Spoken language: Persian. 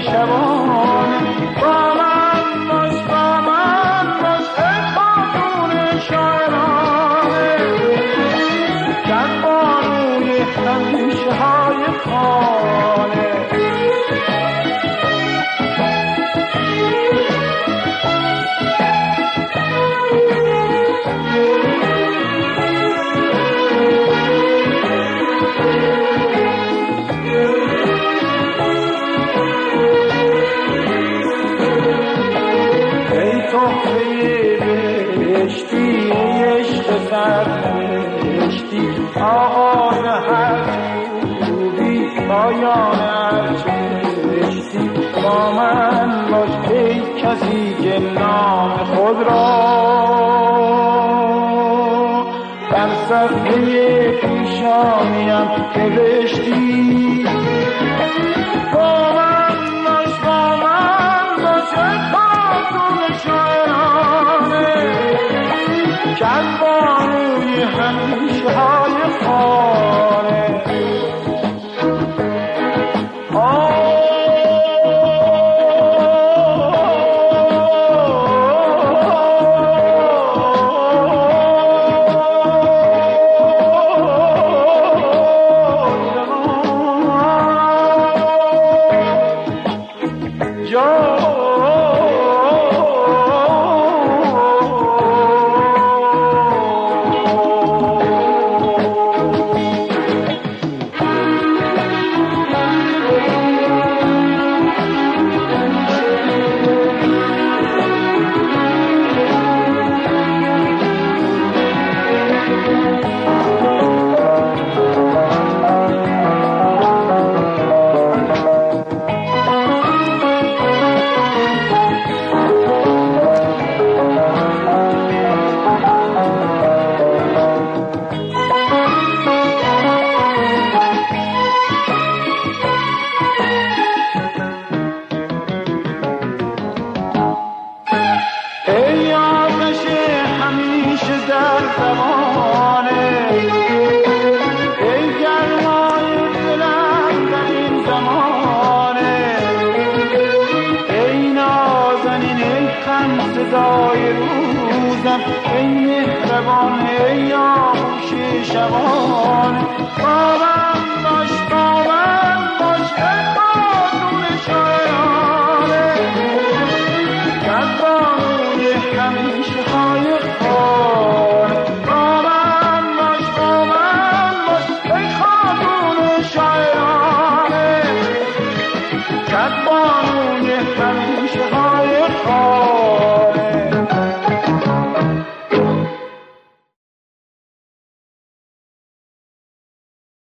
شبانه با من باش ای خاتون شاعرانه در بانوی همیشه های خانه سرنوشتی آغاز هر خوبی پایان هر چشتی با من باش ای کسی که نام خود را در صفحه پیشانیم نوشتی با من باش ای خاتون شاعرانه کن بانوی همیشه های خانه صدای روزم ای مهربان ای آغوش شبان با من باش